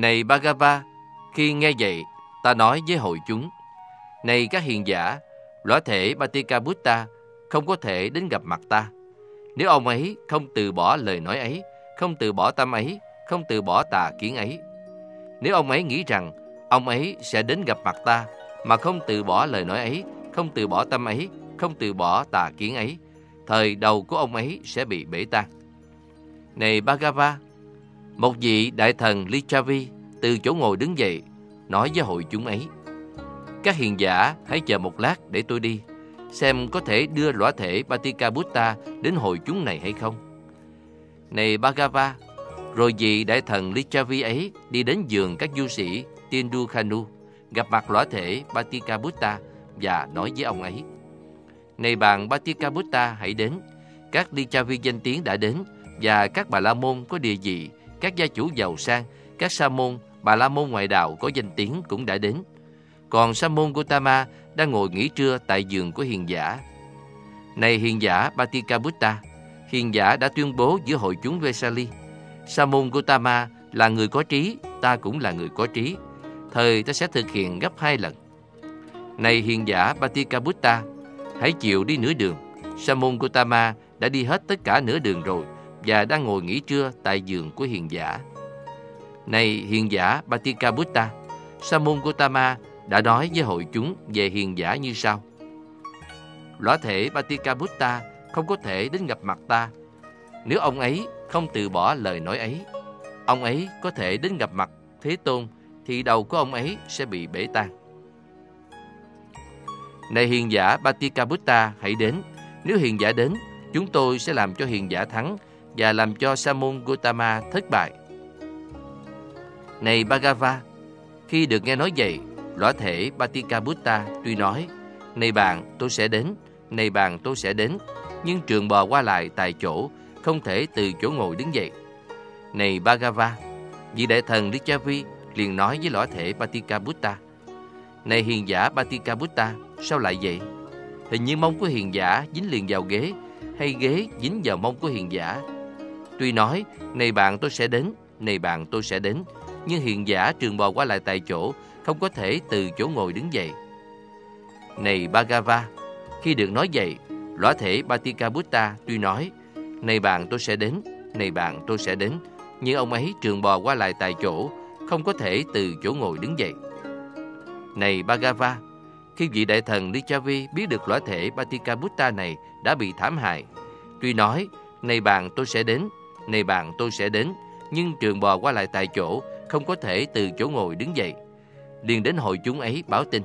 Này Bhagava, khi nghe vậy, ta nói với hội chúng: Này các hiền giả, lõa thể Bhattikabhutta không có thể đến gặp mặt ta. Nếu ông ấy không từ bỏ lời nói ấy, không từ bỏ tâm ấy, không từ bỏ tà kiến ấy. Nếu ông ấy nghĩ rằng ông ấy sẽ đến gặp mặt ta mà không từ bỏ lời nói ấy, không từ bỏ tâm ấy, không từ bỏ tà kiến ấy, thời đầu của ông ấy sẽ bị bể tan. Này Bhagava, một vị đại thần Lichavi từ chỗ ngồi đứng dậy, nói với hội chúng ấy: Các hiền giả hãy chờ một lát để tôi đi, xem có thể đưa lõa thể Bhattikabhutta đến hội chúng này hay không. Này Bhagava, rồi vị đại thần Lichavi ấy đi đến giường các du sĩ Tindukhanu, gặp mặt lõa thể Bhattikabhutta và nói với ông ấy: Này bạn Bhattikabhutta, hãy đến. Các Lichavi danh tiếng đã đến, và các Bà La Môn có địa vị, các gia chủ giàu sang, các Sa môn, Bà La Môn ngoại đạo có danh tiếng cũng đã đến. Còn Sa môn Gotama đang ngồi nghỉ trưa tại giường của hiền giả. Này hiền giả Bhattikabhutta, hiền giả đã tuyên bố giữa hội chúng Vesali: Sa môn Gotama là người có trí, ta cũng là người có trí. Thời ta sẽ thực hiện gấp 2 lần. Này hiền giả Bhattikabhutta, hãy chịu đi nửa đường. Sa môn Gotama đã đi hết tất cả nửa đường rồi và đang ngồi nghỉ trưa tại giường của hiền giả. Này hiền giả Bhattikabhutta, Sa môn Gotama đã nói với hội chúng về hiền giả như sau: Lõa thể Bhattikabhutta không có thể đến gặp mặt ta. Nếu ông ấy không từ bỏ lời nói ấy, ông ấy có thể đến gặp mặt Thế Tôn, thì đầu của ông ấy sẽ bị bể tan. Này hiền giả Bhattikabhutta, hãy đến. Nếu hiền giả đến, chúng tôi sẽ làm cho hiền giả thắng và làm cho Sa môn Gotama thất bại. Này Bhagava, khi được nghe nói vậy, lõa thể Bhattikabhutta tuy nói: Này bạn, tôi sẽ đến, này bạn, tôi sẽ đến, nhưng trườn bò qua lại tại chỗ, không thể từ chỗ ngồi đứng dậy. Này Bhagava, vị đại thần Lichavi liền nói với lõa thể Bhattikabhutta: Này hiền giả Bhattikabhutta, sao lại vậy? Hình như mông của hiền giả dính liền vào ghế, hay ghế dính vào mông của hiền giả. Tuy nói: Này bạn, tôi sẽ đến, này bạn, tôi sẽ đến, nhưng hiền giả trườn bò qua lại tại chỗ, không có thể từ chỗ ngồi đứng dậy. Này Bhagava, khi được nói vậy, lõa thể Bhattikabhutta tuy nói: Này bạn, tôi sẽ đến, này bạn, tôi sẽ đến, nhưng ông ấy trườn bò qua lại tại chỗ, không có thể từ chỗ ngồi đứng dậy. Này Bhagava, khi vị đại thần Lichavi biết được lõa thể Bhattikabhutta này đã bị thảm hại, tuy nói: Này bạn, tôi sẽ đến, này bạn, tôi sẽ đến, nhưng trườn bò qua lại tại chỗ, không có thể từ chỗ ngồi đứng dậy, liền đến hội chúng ấy báo tin: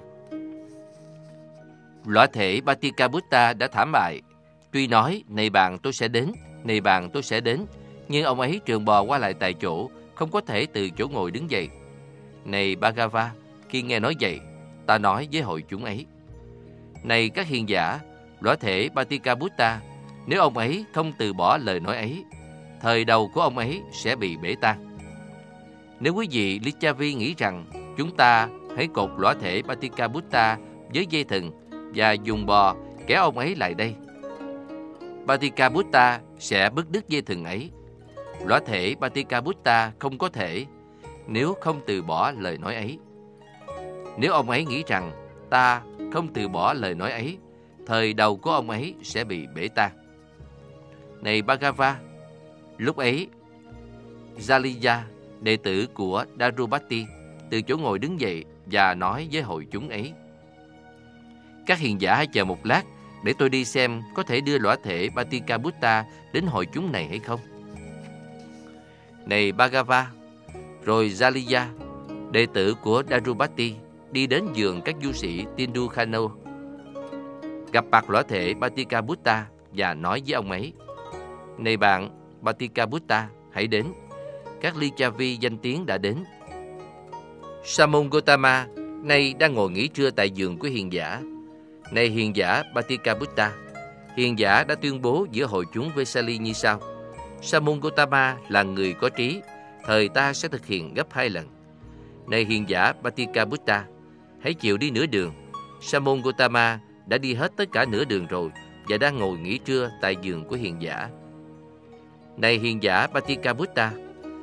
Lõa thể Bhattikabhutta đã thảm bại. Tuy nói: Này bạn, tôi sẽ đến, này bạn, tôi sẽ đến, nhưng ông ấy trườn bò qua lại tại chỗ, không có thể từ chỗ ngồi đứng dậy. Này Bhagava, khi nghe nói vậy, ta nói với hội chúng ấy: Này các hiền giả, lõa thể Bhattikabhutta, nếu ông ấy không từ bỏ lời nói ấy, thời đầu của ông ấy sẽ bị bể tan. Nếu quý vị Lichavi nghĩ rằng chúng ta hãy cột lõa thể Bhattikabhutta với dây thừng và dùng bò kéo ông ấy lại đây, Bhattikabhutta sẽ bứt đứt dây thừng ấy. Lõa thể Bhattikabhutta không có thể, nếu không từ bỏ lời nói ấy. Nếu ông ấy nghĩ rằng ta không từ bỏ lời nói ấy, thời đầu của ông ấy sẽ bị bể tan. Này Bhagava, lúc ấy Jaliya, đệ tử của Darupati, từ chỗ ngồi đứng dậy và nói với hội chúng ấy: Các hiền giả hãy chờ một lát để tôi đi xem có thể đưa lõa thể Bhattikabhutta đến hội chúng này hay không. Này Bhagava, rồi Jaliya, đệ tử của Darupati, đi đến giường các du sĩ Tindukhanu, gặp mặt lõa thể Bhattikabhutta và nói với ông ấy: Này bạn Bhattikabhutta, hãy đến. Các Lichavi danh tiếng đã đến. Sa môn Gotama nay đang ngồi nghỉ trưa tại giường của hiền giả. Này hiền giả Bhattikabhutta, hiền giả đã tuyên bố giữa hội chúng Vesali như sau: Sa môn Gotama là người có trí, thời ta sẽ thực hiện gấp 2 lần. Này hiền giả Bhattikabhutta, hãy chịu đi nửa đường. Sa môn Gotama đã đi hết tất cả nửa đường rồi và đang ngồi nghỉ trưa tại giường của hiền giả. Này hiền giả Bhattikabhutta,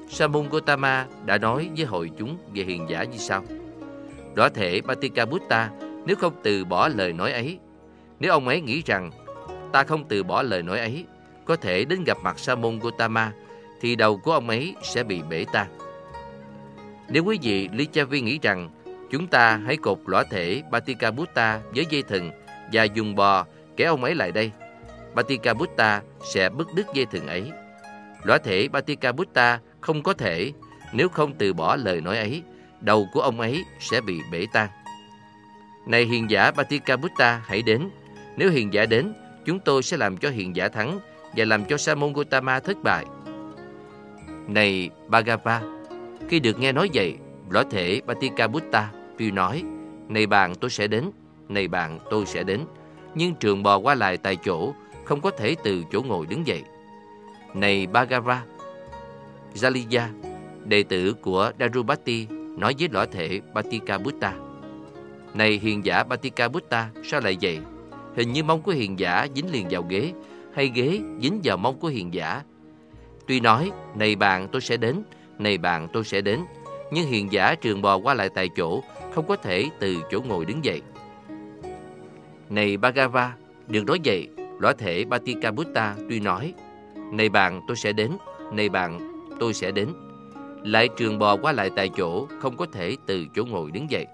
Sa môn Gotama đã nói với hội chúng về hiền giả như sau: Lõa thể Paticabutta nếu không từ bỏ lời nói ấy, nếu ông ấy nghĩ rằng ta không từ bỏ lời nói ấy, có thể đến gặp mặt Sa môn Gotama, thì đầu của ông ấy sẽ bị bể tan. Nếu quý vị Lichavi nghĩ rằng chúng ta hãy cột lõa thể Paticabutta với dây thừng và dùng bò kéo ông ấy lại đây, Paticabutta sẽ bứt đứt dây thừng ấy. Lõa thể Paticabutta không có thể, nếu không từ bỏ lời nói ấy, đầu của ông ấy sẽ bị bể tan. Này hiền giả Paticabutta, hãy đến. Nếu hiền giả đến, chúng tôi sẽ làm cho hiền giả thắng và làm cho Sa môn Gotama thất bại. Này Bhagava, khi được nghe nói vậy, lõa thể Paticabutta tuy nói: Này bạn, tôi sẽ đến. Này bạn, tôi sẽ đến. Nhưng trường bò qua lại tại chỗ, không có thể từ chỗ ngồi đứng dậy. Này Bhagava, Jaliya, đệ tử của Darubati, nói với lõa thể Paticabutta: Này hiền giả Paticabutta, sao lại vậy? Hình như mông của hiền giả dính liền vào ghế, hay ghế dính vào mông của hiền giả. Tuy nói: Này bạn, tôi sẽ đến. Này bạn, tôi sẽ đến. Nhưng hiền giả trường bò qua lại tại chỗ, không có thể từ chỗ ngồi đứng dậy. Này Bhagava, được nói vậy, lõa thể Paticabutta tuy nói: Này bạn, tôi sẽ đến. Này bạn, tôi sẽ đến. Lại trường bò qua lại tại chỗ, không có thể từ chỗ ngồi đứng dậy.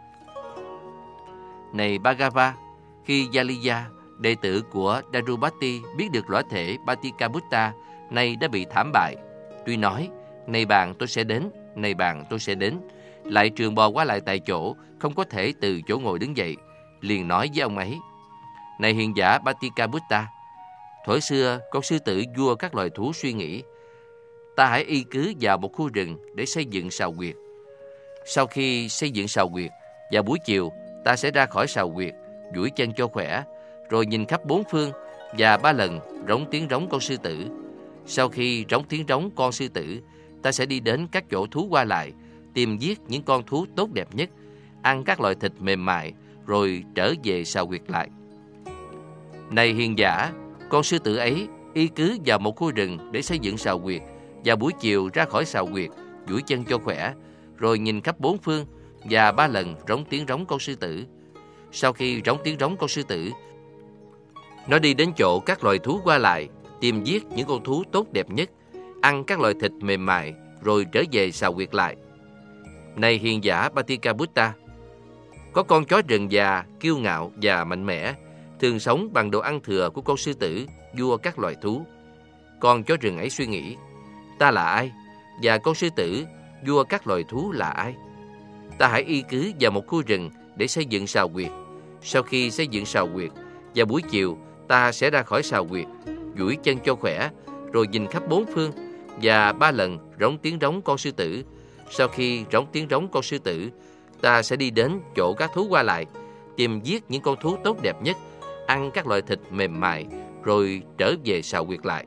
Này Bhagava, khi Jaliya, đệ tử của Darubati, biết được lõa thể Paticabutta nay đã bị thảm bại, tuy nói: Này bạn, tôi sẽ đến. Này bạn, tôi sẽ đến. Lại trường bò qua lại tại chỗ, không có thể từ chỗ ngồi đứng dậy, liền nói với ông ấy: Này hiền giả Paticabutta, thuở xưa con sư tử vua các loài thú suy nghĩ: Ta hãy y cứ vào một khu rừng để xây dựng sào huyệt. Sau khi xây dựng sào huyệt, vào buổi chiều ta sẽ ra khỏi sào huyệt, duỗi chân cho khỏe, rồi nhìn khắp bốn phương và 3 lần rống tiếng rống con sư tử. Sau khi rống tiếng rống con sư tử, ta sẽ đi đến các chỗ thú qua lại, tìm giết những con thú tốt đẹp nhất, ăn các loại thịt mềm mại, rồi trở về sào huyệt lại. Này hiền giả, con sư tử ấy y cứ vào một khu rừng để xây dựng sào huyệt, và buổi chiều ra khỏi sào huyệt, duỗi chân cho khỏe, rồi nhìn khắp bốn phương và 3 lần rống tiếng rống con sư tử. Sau khi rống tiếng rống con sư tử, nó đi đến chỗ các loài thú qua lại, tìm giết những con thú tốt đẹp nhất, ăn các loại thịt mềm mại, rồi trở về sào huyệt lại. Này hiền giả Paticabutta, có con chó rừng già, kiêu ngạo và mạnh mẽ, thường sống bằng đồ ăn thừa của con sư tử, vua các loài thú. Con chó rừng ấy suy nghĩ: Ta là ai? Và con sư tử, vua các loài thú là ai? Ta hãy y cứ vào một khu rừng để xây dựng sào huyệt. Sau khi xây dựng sào huyệt, vào buổi chiều ta sẽ ra khỏi sào huyệt, duỗi chân cho khỏe, rồi nhìn khắp bốn phương và 3 lần rống tiếng rống con sư tử. Sau khi rống tiếng rống con sư tử, ta sẽ đi đến chỗ các thú qua lại, tìm giết những con thú tốt đẹp nhất, ăn các loại thịt mềm mại, rồi trở về sào huyệt lại.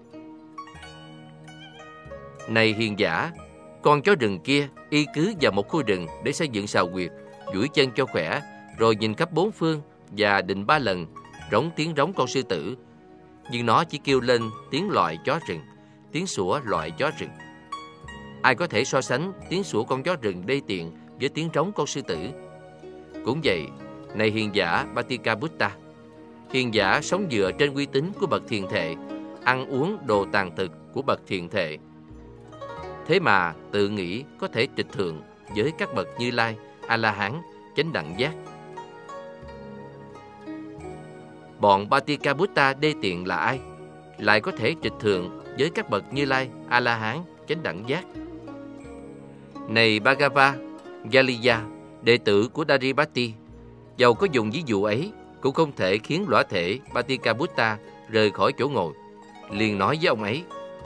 Này hiền giả, con chó rừng kia y cứ vào một khu rừng để xây dựng sào huyệt, duỗi chân cho khỏe, rồi nhìn khắp bốn phương và định 3 lần rống tiếng rống con sư tử. Nhưng nó chỉ kêu lên tiếng loại chó rừng, tiếng sủa loại chó rừng. Ai có thể so sánh tiếng sủa con chó rừng đê tiện với tiếng rống con sư tử? Cũng vậy, này hiền giả Paticabutta, hiền giả sống dựa trên uy tín của bậc thiền thệ, ăn uống đồ tàn thực của bậc thiền thệ. Thế mà tự nghĩ có thể trịch thượng với các bậc Như Lai, A-la-hán, chánh đẳng giác. Bọn Paticabutta đê tiện là ai? Lại có thể trịch thượng với các bậc Như Lai, A-la-hán, chánh đẳng giác. Này Bhagava, Jaliya, đệ tử của Daripati, dầu có dùng ví dụ ấy, cũng không thể khiến lõa thể Paticabutta rời khỏi chỗ ngồi. Liền nói với ông ấy: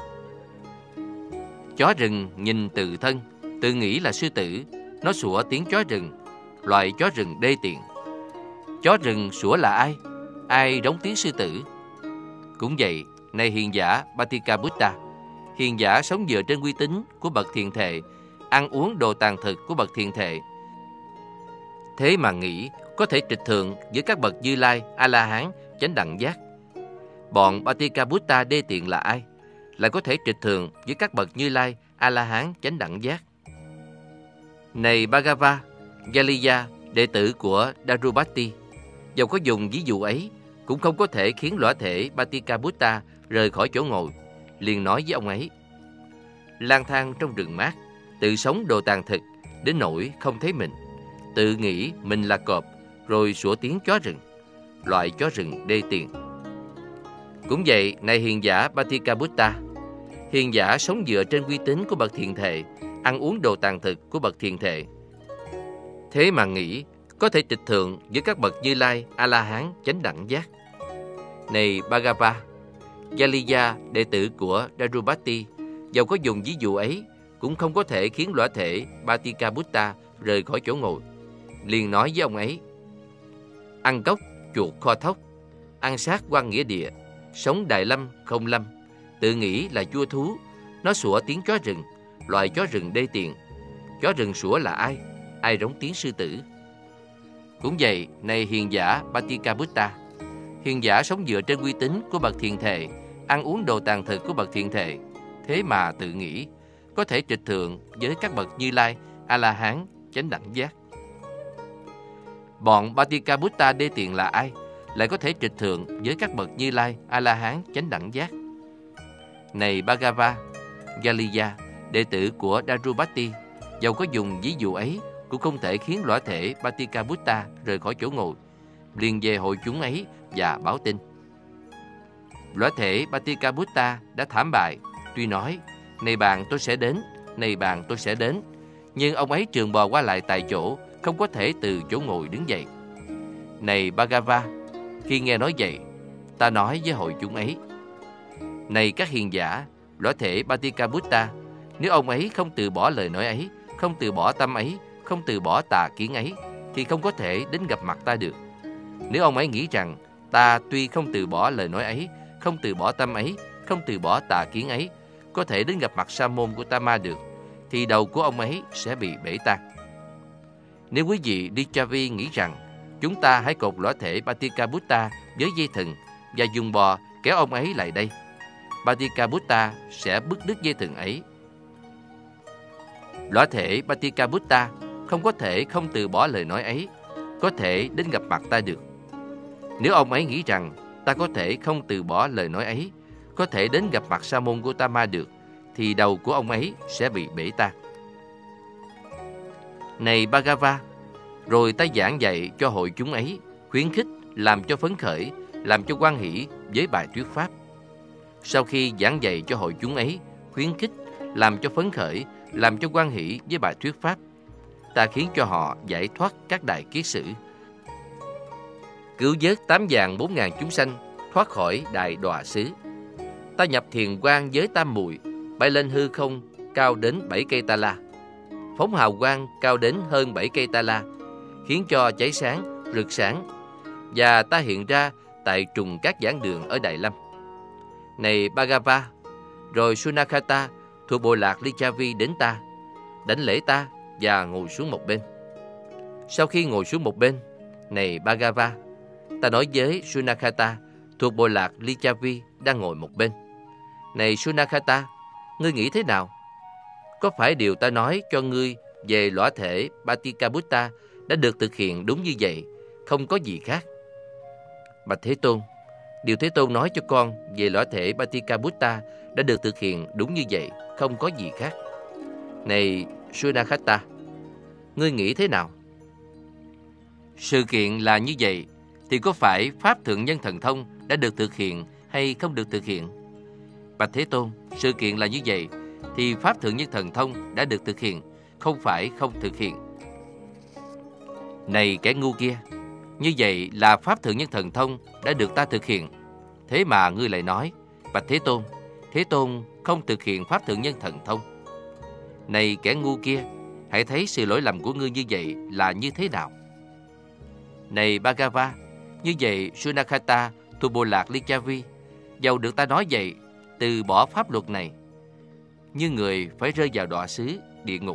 Chó rừng nhìn từ thân, tự nghĩ là sư tử, nó sủa tiếng chó rừng, loại chó rừng đê tiện. Chó rừng sủa là ai? Ai rống tiếng sư tử? Cũng vậy, này hiền giả Paticabutta, hiền giả sống dựa trên uy tín của bậc thiền thệ, ăn uống đồ tàn thực của bậc thiền thệ. Thế mà nghĩ có thể trịch thượng với các bậc Như Lai, A-la-hán, chánh đẳng giác. Bọn Paticabutta đê tiện là ai? Lại có thể trịch thượng với các bậc Như Lai, A-la-hán chánh đẳng giác. Này Bhagava, Galiya, đệ tử của Darupati, dầu có dùng ví dụ ấy, cũng không có thể khiến lõa thể Paticabutta rời khỏi chỗ ngồi. Liền nói với ông ấy: lang thang trong rừng mát, tự sống đồ tàn thực, đến nỗi không thấy mình, tự nghĩ mình là cọp, rồi sủa tiếng chó rừng, loại chó rừng đê tiện. Cũng vậy, này hiền giả Paticabutta, hiền giả sống dựa trên uy tín của bậc thiền thệ, ăn uống đồ tàn thực của bậc thiền thệ. Thế mà nghĩ có thể trịch thượng với các bậc Như Lai, A-la-hán chánh đẳng giác. Này Bhagava, Galiya, đệ tử của Darupati, dầu có dùng ví dụ ấy, cũng không có thể khiến lõa thể Paticabutta rời khỏi chỗ ngồi. Liền nói với ông ấy: ăn cốc, chuột kho thóc, ăn sát quan nghĩa địa, sống Đại Lâm không lâm, tự nghĩ là vua thú, nó sủa tiếng chó rừng, loài chó rừng đê tiện. Chó rừng sủa là ai? Ai rống tiếng sư tử? Cũng vậy, này hiền giả Paticabutta, hiền giả sống dựa trên uy tín của bậc thiền thệ, ăn uống đồ tàn thực của bậc thiền thệ, thế mà tự nghĩ có thể trịch thượng với các bậc Như Lai, A-la-hán chánh đẳng giác. Bọn Paticabutta đê tiện là ai lại có thể trịch thượng với các bậc Như Lai, A-la-hán chánh đẳng giác? Này Bhagava, Galiya, đệ tử của Darupati, dầu có dùng ví dụ ấy, cũng không thể khiến lõa thể Paticabutta rời khỏi chỗ ngồi. Liền về hội chúng ấy và báo tin. Lõa thể Paticabutta đã thảm bại, tuy nói: này bạn, tôi sẽ đến, này bạn, tôi sẽ đến, nhưng ông ấy trường bò qua lại tại chỗ, không có thể từ chỗ ngồi đứng dậy. Này Bhagava, khi nghe nói vậy, ta nói với hội chúng ấy: này các hiền giả, lõa thể Paticabutta, nếu ông ấy không từ bỏ lời nói ấy, không từ bỏ tâm ấy, không từ bỏ tà kiến ấy, thì không có thể đến gặp mặt ta được. Nếu ông ấy nghĩ rằng ta tuy không từ bỏ lời nói ấy, không từ bỏ tâm ấy, không từ bỏ tà kiến ấy, có thể đến gặp mặt sa môn của Tama được, thì đầu của ông ấy sẽ bị bể tan. Nếu quý vị Lichavi nghĩ rằng chúng ta hãy cột lõa thể Paticabutta với dây thừng và dùng bò kéo ông ấy lại đây, Paticabutta sẽ bứt đứt dây thừng ấy. Lõa thể Paticabutta không có thể không từ bỏ lời nói ấy, có thể đến gặp mặt ta được. Nếu ông ấy nghĩ rằng ta có thể không từ bỏ lời nói ấy, có thể đến gặp mặt sa môn Gotama được, thì đầu của ông ấy sẽ bị bể tan. Này Bhagava, rồi ta giảng dạy cho hội chúng ấy, khuyến khích, làm cho phấn khởi, làm cho hoan hỷ với bài thuyết pháp. Sau khi giảng dạy cho hội chúng ấy, khuyến khích, làm cho phấn khởi, làm cho hoan hỷ với bài thuyết pháp, ta khiến cho họ giải thoát các đại kiết sử, cứu vớt 8.400.000 chúng sanh thoát khỏi đại đọa xứ. Ta nhập thiền quang với tam muội, bay lên hư không cao đến 7 cây ta la, phóng hào quang cao đến hơn 7 cây ta la, khiến cho cháy sáng, rực sáng. Và ta hiện ra tại trùng các giảng đường ở Đại Lâm. Này Bhagava, rồi Sunakata thuộc bộ lạc Lichavi đến ta, đảnh lễ ta và ngồi xuống một bên. Sau khi ngồi xuống một bên, này Bhagava, ta nói với Sunakata thuộc bộ lạc Lichavi đang ngồi một bên: này Sunakata, ngươi nghĩ thế nào? Có phải điều ta nói cho ngươi về lõa thể Paticabutta đã được thực hiện đúng như vậy, không có gì khác? Bạch Thế Tôn, điều Thế Tôn nói cho con về lõa thể Paticabutta đã được thực hiện đúng như vậy, không có gì khác. Này Sunakata, ngươi nghĩ thế nào? Sự kiện là như vậy, thì có phải Pháp Thượng Nhân Thần Thông đã được thực hiện hay không được thực hiện? Bạch Thế Tôn, sự kiện là như vậy, thì Pháp Thượng Nhân Thần Thông đã được thực hiện, không phải không thực hiện. Này kẻ ngu kia, như vậy là Pháp Thượng Nhân Thần Thông đã được ta thực hiện. Thế mà ngươi lại nói: Bạch Thế Tôn không thực hiện Pháp Thượng Nhân Thần Thông. Này kẻ ngu kia, hãy thấy sự lỗi lầm của ngươi như vậy là như thế nào. Này Bhagava, như vậy Sunakata thuộc bộ lạc Lichavi, dầu được ta nói vậy, từ bỏ pháp luật này, như người phải rơi vào đọa xứ địa ngục.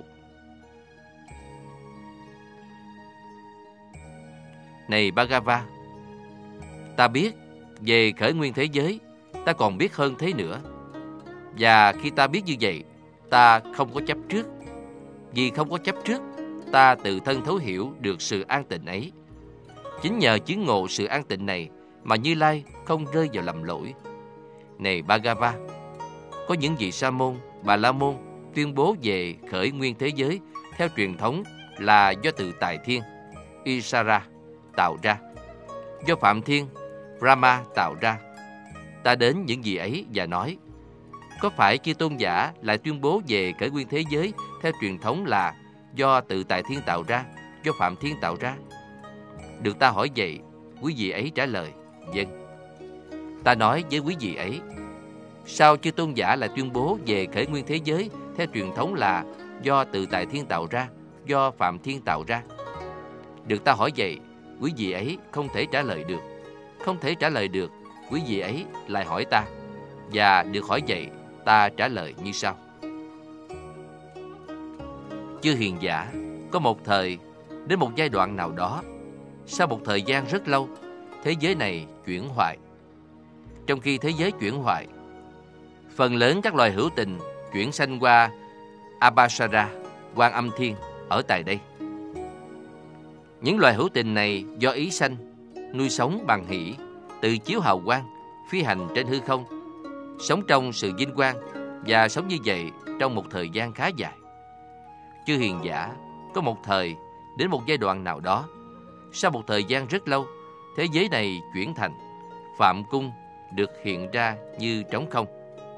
Này Bhagava, ta biết về khởi nguyên thế giới, ta còn biết hơn thế nữa. Và khi ta biết như vậy, ta không có chấp trước. Vì không có chấp trước, ta tự thân thấu hiểu được sự an tịnh ấy. Chính nhờ chứng ngộ sự an tịnh này mà Như Lai không rơi vào lầm lỗi. Này Bhagava, có những vị Sa môn, Bà La môn tuyên bố về khởi nguyên thế giới theo truyền thống là do tự tại thiên Isara tạo ra, do Phạm Thiên Brahma tạo ra. Ta đến những vị ấy và nói: có phải chư tôn giả lại tuyên bố về khởi nguyên thế giới theo truyền thống là do tự tại thiên tạo ra, do Phạm Thiên tạo ra? Được ta hỏi vậy, quý vị ấy trả lời: vâng. Ta nói với quý vị ấy: sao chư tôn giả lại tuyên bố về khởi nguyên thế giới theo truyền thống là do tự tại thiên tạo ra, do Phạm Thiên tạo ra? Được ta hỏi vậy, quý vị ấy không thể trả lời được. Không thể trả lời được, quý vị ấy lại hỏi ta, và được hỏi vậy, ta trả lời như sau: chư hiền giả, có một thời, đến một giai đoạn nào đó, sau một thời gian rất lâu, thế giới này chuyển hoại. Trong khi thế giới chuyển hoại, phần lớn các loài hữu tình chuyển sanh qua Abhasara, Quan Âm Thiên ở tại đây. Những loài hữu tình này do ý sanh, nuôi sống bằng hỷ, tự chiếu hào quang, phi hành trên hư không, sống trong sự vinh quang và sống như vậy trong một thời gian khá dài. Chư hiền giả, có một thời, đến một giai đoạn nào đó, sau một thời gian rất lâu, thế giới này chuyển thành Phạm Cung được hiện ra như trống không.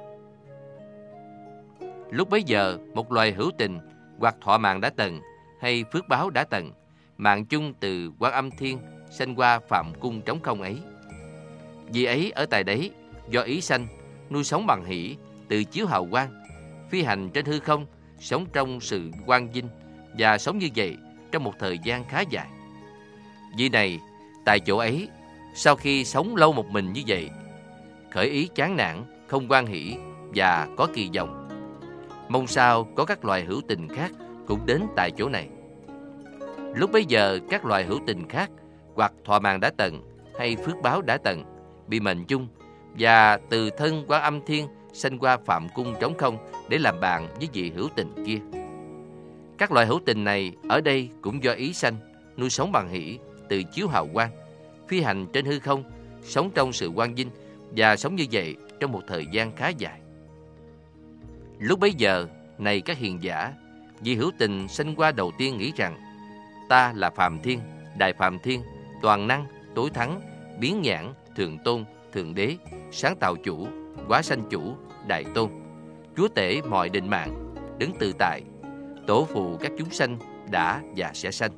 Lúc bấy giờ, một loài hữu tình hoặc thọ mạng đã tận hay phước báo đã tận, mạng chung từ Quan Âm Thiên sanh qua Phạm Cung trống không ấy. Vì ấy ở tại đấy, do ý sanh, nuôi sống bằng hỷ, tự chiếu hào quang, phi hành trên hư không, sống trong sự quang vinh và sống như vậy trong một thời gian khá dài. Vì này, tại chỗ ấy, sau khi sống lâu một mình như vậy, khởi ý chán nản, không hoan hỷ và có kỳ vọng, mong sao có các loài hữu tình khác cũng đến tại chỗ này. Lúc bấy giờ, các loài hữu tình khác hoặc thọ mạng đã tận hay phước báo đã tận bị mệnh chung và từ thân Quan Âm Thiên sanh qua Phạm Cung trống không để làm bạn với vị hữu tình kia. Các loài hữu tình này ở đây cũng do ý sanh, nuôi sống bằng hỷ, tự chiếu hào quang, phi hành trên hư không, sống trong sự quang vinh và sống như vậy trong một thời gian khá dài. Lúc bấy giờ, này các hiền giả, vị hữu tình sanh qua đầu tiên nghĩ rằng: ta là Phạm Thiên, Đại Phạm Thiên, toàn năng, tối thắng, biến nhãn, thượng tôn, thượng đế, sáng tạo chủ, hóa sanh chủ, đại tôn, chúa tể mọi định mạng, đứng tự tại, tổ phụ các chúng sanh đã và sẽ sanh.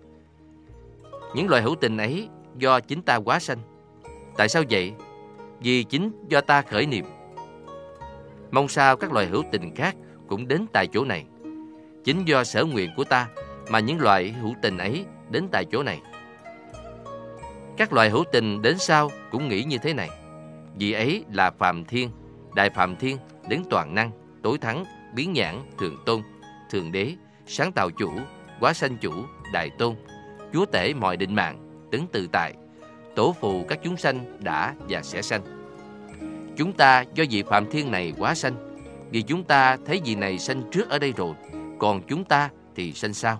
Những loài hữu tình ấy do chính ta hóa sanh. Tại sao vậy? Vì chính do ta khởi niệm. Mong sao các loài hữu tình khác cũng đến tại chỗ này. Chính do sở nguyện của ta mà những loài hữu tình ấy đến tại chỗ này. Các loài hữu tình đến sau cũng nghĩ như thế này. Vì ấy là Phạm Thiên, Đại Phạm Thiên, đấng toàn năng, tối thắng, biến nhãn, thượng tôn, thượng đế, sáng tạo chủ, hóa sanh chủ, đại tôn, chúa tể mọi định mạng, đấng tự tại, tổ phụ các chúng sanh đã và sẽ sanh. Chúng ta do vị Phạm Thiên này hóa sanh, vì chúng ta thấy vị này sanh trước ở đây rồi, còn chúng ta thì sanh sau.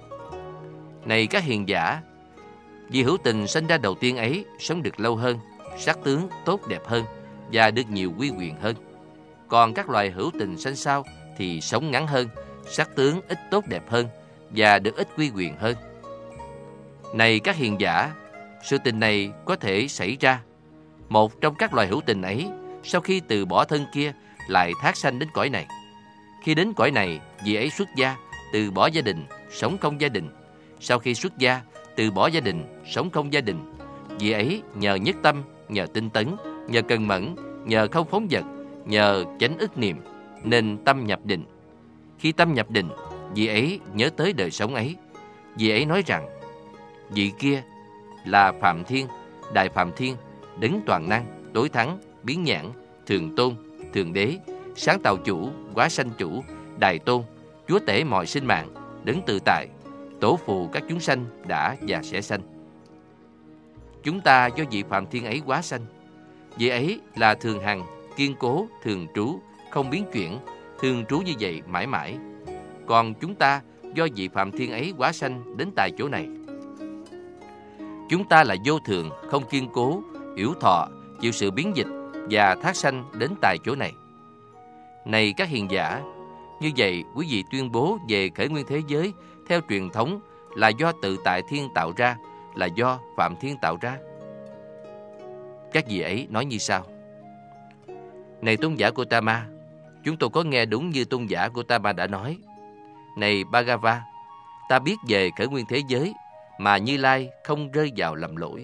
Này các hiền giả, vị hữu tình sanh ra đầu tiên ấy sống được lâu hơn, sắc tướng tốt đẹp hơn và được nhiều quy quyền hơn. Còn các loài hữu tình sanh sau thì sống ngắn hơn, sắc tướng ít tốt đẹp hơn và được ít quy quyền hơn. Này các hiền giả, sự tình này có thể xảy ra. Một trong các loài hữu tình ấy, sau khi từ bỏ thân kia, lại thác sanh đến cõi này. Khi đến cõi này, vị ấy xuất gia, từ bỏ gia đình, sống không gia đình. Sau khi xuất gia, từ bỏ gia đình, sống không gia đình. Vị ấy nhờ nhất tâm, nhờ tinh tấn, nhờ cần mẫn, nhờ không phóng dật, nhờ chánh ức niệm, nên tâm nhập định. Khi tâm nhập định, vị ấy nhớ tới đời sống ấy. Vị ấy nói rằng: vị kia là Phạm Thiên, Đại Phạm Thiên, đấng toàn năng, tối thắng, biến nhãn, thượng tôn, thượng đế, sáng tạo chủ, hóa sanh chủ, đại tôn, chúa tể mọi sinh mạng, đấng tự tại, tổ phụ các chúng sanh đã và sẽ sanh. Chúng ta do vị Phạm Thiên ấy hóa sanh. Vị ấy là thường hằng, kiên cố, thường trú, không biến chuyển, thường trú như vậy mãi mãi. Còn chúng ta do vị Phạm Thiên ấy hóa sanh đến tại chỗ này. Chúng ta là vô thường, không kiên cố, yểu thọ, chịu sự biến dịch và thác sanh đến tại chỗ này. Này các hiền giả, như vậy quý vị tuyên bố về khởi nguyên thế giới theo truyền thống là do tự tại thiên tạo ra, là do Phạm Thiên tạo ra. Các vị ấy nói như sau: Này tôn giả Gotama, chúng tôi có nghe đúng như tôn giả Gotama đã nói. Này Bhagava, ta biết về khởi nguyên thế giới mà Như Lai không rơi vào lầm lỗi.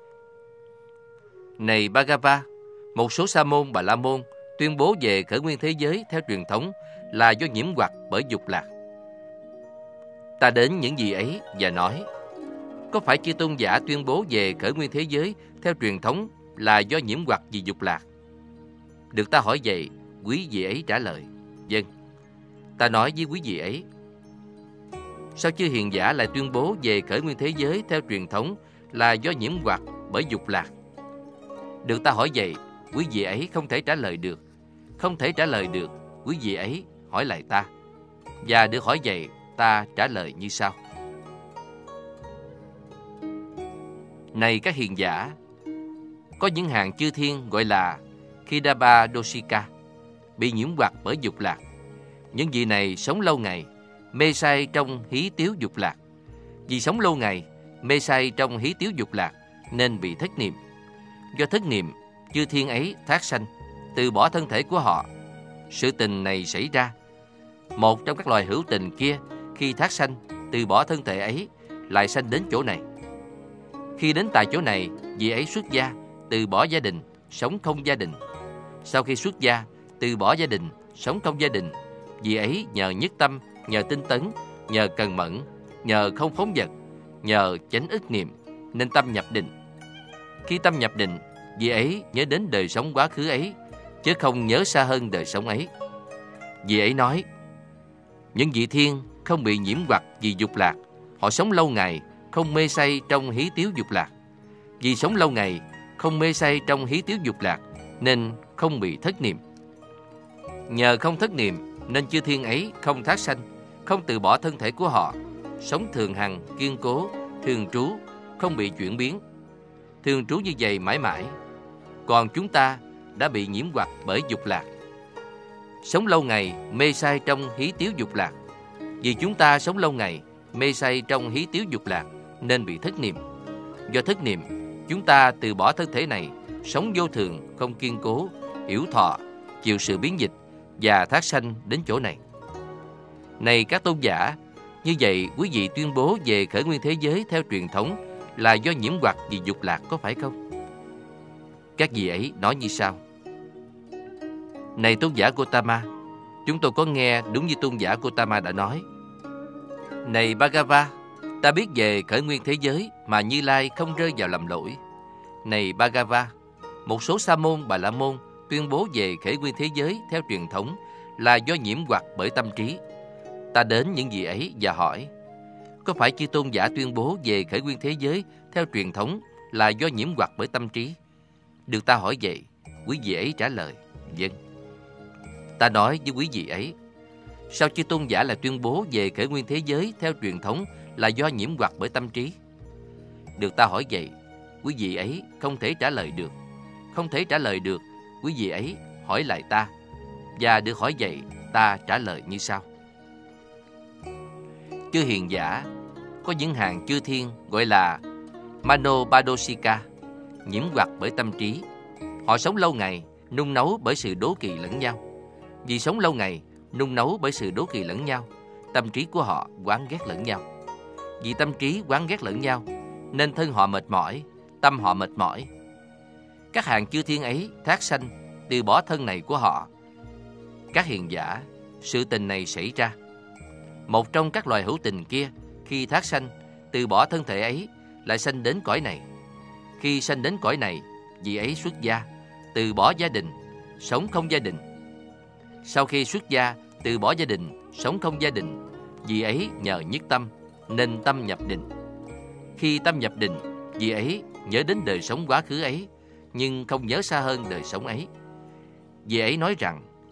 Này Bhagava, một số sa môn Bà La Môn tuyên bố về khởi nguyên thế giới theo truyền thống là do nhiễm hoặc bởi dục lạc. Ta đến những gì ấy và nói: Có phải chư tôn giả tuyên bố về khởi nguyên thế giới theo truyền thống là do nhiễm hoặc vì dục lạc? Được ta hỏi vậy, quý vị ấy trả lời: Vâng. Ta nói với quý vị ấy: Sao chư hiền giả lại tuyên bố về khởi nguyên thế giới theo truyền thống là do nhiễm hoặc bởi dục lạc? Được ta hỏi vậy, quý vị ấy không thể trả lời được. Không thể trả lời được, quý vị ấy hỏi lại ta. Và được hỏi vậy, ta trả lời như sau: Này các hiền giả, có những hàng chư thiên gọi là Khidaba Dosika, bị nhiễm hoặc bởi dục lạc. Những vị này sống lâu ngày, mê say trong hí tiếu dục lạc. Vì sống lâu ngày, mê say trong hí tiếu dục lạc nên bị thất niệm. Do thất niệm, chư thiên ấy thác sanh, từ bỏ thân thể của họ. Sự tình này xảy ra. Một trong các loài hữu tình kia, khi thác sanh, từ bỏ thân thể ấy, lại sanh đến chỗ này. Khi đến tại chỗ này, vị ấy xuất gia, từ bỏ gia đình, sống không gia đình. Sau khi xuất gia, từ bỏ gia đình, sống không gia đình, vị ấy nhờ nhất tâm, nhờ tinh tấn, nhờ cần mẫn, nhờ không phóng dật, nhờ chánh ức niệm, nên tâm nhập định. Khi tâm nhập định, vị ấy nhớ đến đời sống quá khứ ấy, chứ không nhớ xa hơn đời sống ấy. Vị ấy nói: Những vị thiên không bị nhiễm hoặc vì dục lạc, họ sống lâu ngày, không mê say trong hí tiếu dục lạc. Vì sống lâu ngày, không mê say trong hí tiếu dục lạc, nên không bị thất niệm. Nhờ không thất niệm, nên chư thiên ấy không thác sanh, không từ bỏ thân thể của họ, sống thường hằng, kiên cố, thường trú, không bị chuyển biến. Thường trú như vậy mãi mãi. Còn chúng ta đã bị nhiễm hoặc bởi dục lạc, sống lâu ngày, mê say trong hí tiếu dục lạc. Vì chúng ta sống lâu ngày, mê say trong hí tiếu dục lạc, nên bị thất niệm. Do thất niệm, chúng ta từ bỏ thân thể này, sống vô thường, không kiên cố, yểu thọ, chịu sự biến dịch và thác sanh đến chỗ này. Này các tôn giả, như vậy quý vị tuyên bố về khởi nguyên thế giới theo truyền thống là do nhiễm hoặc vì dục lạc, có phải không? Các vị ấy nói như sau: Này tôn giả Gotama, chúng tôi có nghe đúng như tôn giả Gotama đã nói. Này Bhagava, ta biết về khởi nguyên thế giới mà Như Lai không rơi vào lầm lỗi. Này Bhagava, một số sa môn Bà La Môn tuyên bố về khởi nguyên thế giới theo truyền thống là do nhiễm hoặc bởi tâm trí. Ta đến những vị ấy và hỏi: Có phải chư tôn giả tuyên bố về khởi nguyên thế giới theo truyền thống là do nhiễm hoặc bởi tâm trí? Được ta hỏi vậy, quý vị ấy trả lời: Vâng. Ta nói với quý vị ấy: Sao chư tôn giả lại tuyên bố về khởi nguyên thế giới theo truyền thống là do nhiễm hoặc bởi tâm trí? Được ta hỏi vậy, quý vị ấy không thể trả lời được. Không thể trả lời được, quý vị ấy hỏi lại ta. Và được hỏi vậy, ta trả lời như sau: Chư hiền giả, có những hàng chư thiên gọi là Manopadosika, nhiễm hoặc bởi tâm trí. Họ sống lâu ngày, nung nấu bởi sự đố kỵ lẫn nhau. Vì sống lâu ngày, nung nấu bởi sự đố kỵ lẫn nhau, tâm trí của họ oán ghét lẫn nhau. Vì tâm trí oán ghét lẫn nhau, nên thân họ mệt mỏi, tâm họ mệt mỏi. Các hàng chư thiên ấy thác sanh, từ bỏ thân này của họ. Các hiền giả, sự tình này xảy ra. Một trong các loài hữu tình kia, khi thác sanh, từ bỏ thân thể ấy, lại sanh đến cõi này. Khi sanh đến cõi này, vị ấy xuất gia, từ bỏ gia đình, sống không gia đình. Sau khi xuất gia, từ bỏ gia đình, sống không gia đình, vị ấy nhờ nhất tâm, nên tâm nhập định. Khi tâm nhập định, vị ấy nhớ đến đời sống quá khứ ấy, nhưng không nhớ xa hơn đời sống ấy. Vị ấy nói rằng: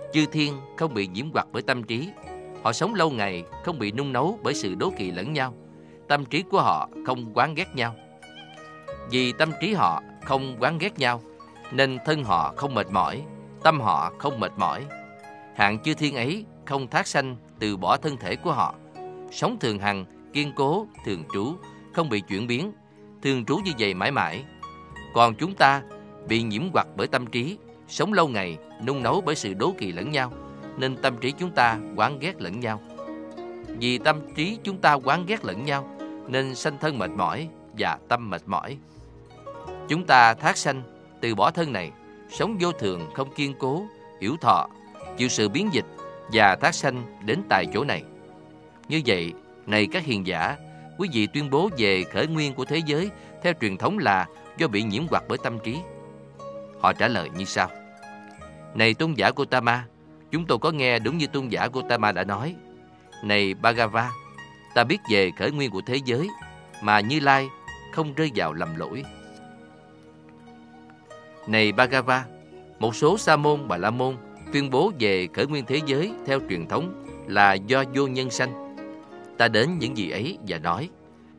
Chư thiên không bị nhiễm hoặc bởi tâm trí. Họ sống lâu ngày không bị nung nấu bởi sự đố kỵ lẫn nhau. Tâm trí của họ không oán ghét nhau. Vì tâm trí họ không oán ghét nhau, nên thân họ không mệt mỏi, tâm họ không mệt mỏi. Hạng chư thiên ấy không thác sanh từ bỏ thân thể của họ, sống thường hằng, kiên cố, thường trú, không bị chuyển biến, thường trú như vậy mãi mãi. Còn chúng ta bị nhiễm hoặc bởi tâm trí, sống lâu ngày, nung nấu bởi sự đố kỵ lẫn nhau, nên tâm trí chúng ta oán ghét lẫn nhau. Vì tâm trí chúng ta oán ghét lẫn nhau, nên sanh thân mệt mỏi và tâm mệt mỏi. Chúng ta thác sanh từ bỏ thân này, sống vô thường không kiên cố, yểu thọ, chịu sự biến dịch và thác sanh đến tại chỗ này. Như vậy, này các hiền giả, quý vị tuyên bố về khởi nguyên của thế giới theo truyền thống là do bị nhiễm hoặc bởi tâm trí. Họ trả lời như sau: Này tôn giả Gotama, chúng tôi có nghe đúng như tôn giả Gotama đã nói. Này Bhagava, ta biết về khởi nguyên của thế giới, mà Như Lai không rơi vào lầm lỗi. Này Bhagava, một số Sa môn Bà La môn tuyên bố về khởi nguyên thế giới theo truyền thống là do vô nhân sanh. Ta đến những gì ấy và nói: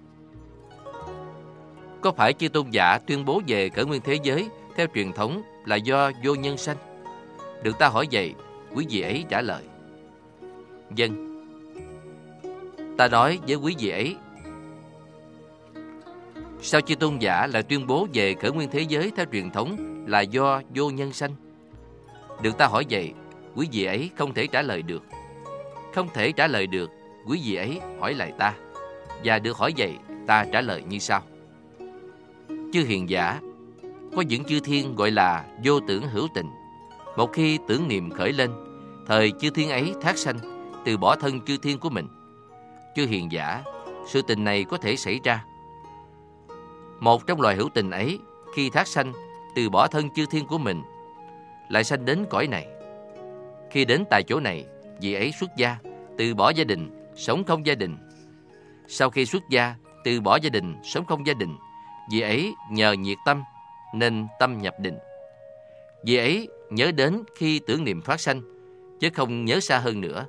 Có phải chư tôn giả tuyên bố về khởi nguyên thế giới theo truyền thống là do vô nhân sanh? Được ta hỏi vậy, quý vị ấy trả lời: Vâng. Ta nói với quý vị ấy: Sao chư tôn giả lại tuyên bố về khởi nguyên thế giới theo truyền thống là do vô nhân sanh? Được ta hỏi vậy, quý vị ấy không thể trả lời được. Không thể trả lời được, quý vị ấy hỏi lại ta, và được hỏi vậy, ta trả lời như sau: Chư hiền giả, có những chư thiên gọi là vô tưởng hữu tình. Một khi tưởng niệm khởi lên, thời chư thiên ấy thác sanh, từ bỏ thân chư thiên của mình. Chư hiền giả, sự tình này có thể xảy ra. Một trong loài hữu tình ấy, khi thác sanh, từ bỏ thân chư thiên của mình, lại sanh đến cõi này. Khi đến tại chỗ này, vị ấy xuất gia, từ bỏ gia đình, sống không gia đình. Sau khi xuất gia, từ bỏ gia đình, sống không gia đình, vị ấy nhờ nhiệt tâm nên tâm nhập định. Vị ấy nhớ đến khi tưởng niệm phát sanh, chứ không nhớ xa hơn nữa.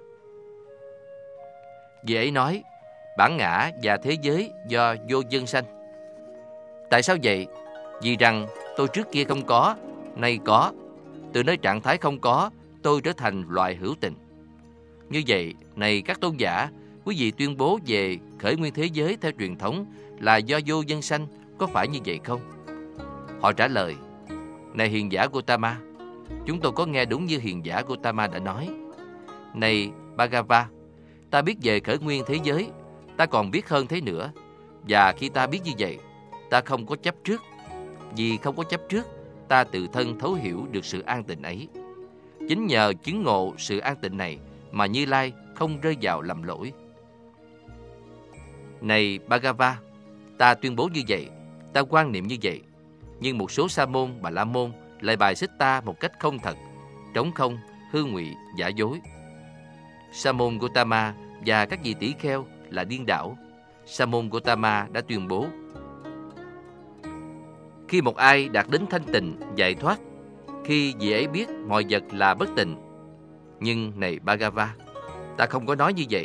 Vị ấy nói: Bản ngã và thế giới do vô nhân sanh. Tại sao vậy? Vì rằng tôi trước kia không có, nay có. Từ nơi trạng thái không có, tôi trở thành loài hữu tình. Như vậy, này các tôn giả, quý vị tuyên bố về khởi nguyên thế giới theo truyền thống là do vô nhân sanh, có phải như vậy không? Họ trả lời: Này hiền giả Gotama, chúng tôi có nghe đúng như hiền giả Gotama đã nói. Này Bhagava, ta biết về khởi nguyên thế giới, ta còn biết hơn thế nữa. Và khi ta biết như vậy, ta không có chấp trước. Vì không có chấp trước, ta tự thân thấu hiểu được sự an tịnh ấy. Chính nhờ chứng ngộ sự an tịnh này mà Như Lai không rơi vào lầm lỗi. Này Bhagava, ta tuyên bố như vậy, ta quan niệm như vậy. Nhưng một số Sa môn Bà La môn lại bài xích ta một cách không thật, trống không, hư ngụy, giả dối. Sa môn Gotama và các vị tỷ kheo là điên đảo. Sa môn Gotama đã tuyên bố: Khi một ai đạt đến thanh tịnh, giải thoát, khi vị ấy biết mọi vật là bất tịnh. Nhưng này Bhagava, ta không có nói như vậy.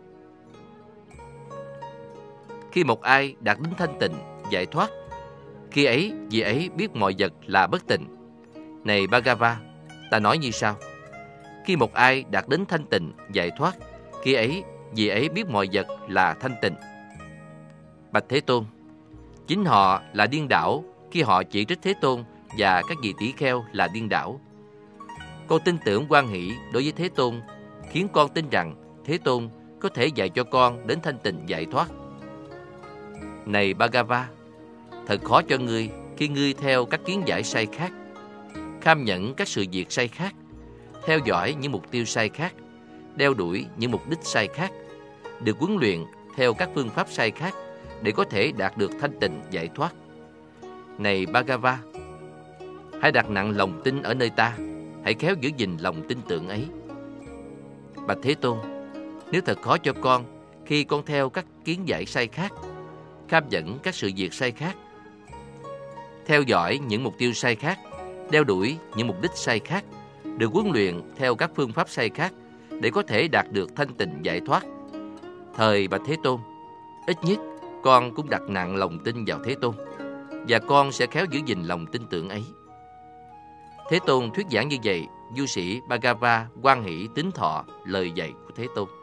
Khi một ai đạt đến thanh tịnh, giải thoát, khi ấy vị ấy biết mọi vật là bất tịnh. Này Bhagava, ta nói như sau: Khi một ai đạt đến thanh tịnh, giải thoát, khi ấy vị ấy biết mọi vật là thanh tịnh. Bạch Thế Tôn, chính họ là điên đảo khi họ chỉ trích Thế Tôn và các vị tỷ kheo là điên đảo. Con tin tưởng hoan hỷ đối với Thế Tôn, khiến con tin rằng Thế Tôn có thể dạy cho con đến thanh tịnh giải thoát. Này Bhagava, thật khó cho ngươi khi ngươi theo các kiến giải sai khác, kham nhẫn các sự việc sai khác, theo dõi những mục tiêu sai khác, đeo đuổi những mục đích sai khác, được huấn luyện theo các phương pháp sai khác để có thể đạt được thanh tịnh giải thoát. Này Bhagava, hãy đặt nặng lòng tin ở nơi ta, hãy khéo giữ gìn lòng tin tưởng ấy. Bạch Thế Tôn, nếu thật khó cho con khi con theo các kiến giải sai khác, kham nhẫn các sự việc sai khác, theo dõi những mục tiêu sai khác, đeo đuổi những mục đích sai khác, được huấn luyện theo các phương pháp sai khác để có thể đạt được thanh tịnh giải thoát. Thời Bạch Thế Tôn, ít nhất con cũng đặt nặng lòng tin vào Thế Tôn, và con sẽ khéo giữ gìn lòng tin tưởng ấy. Thế Tôn thuyết giảng như vậy, du sĩ Bhagava hoan hỷ tín thọ lời dạy của Thế Tôn.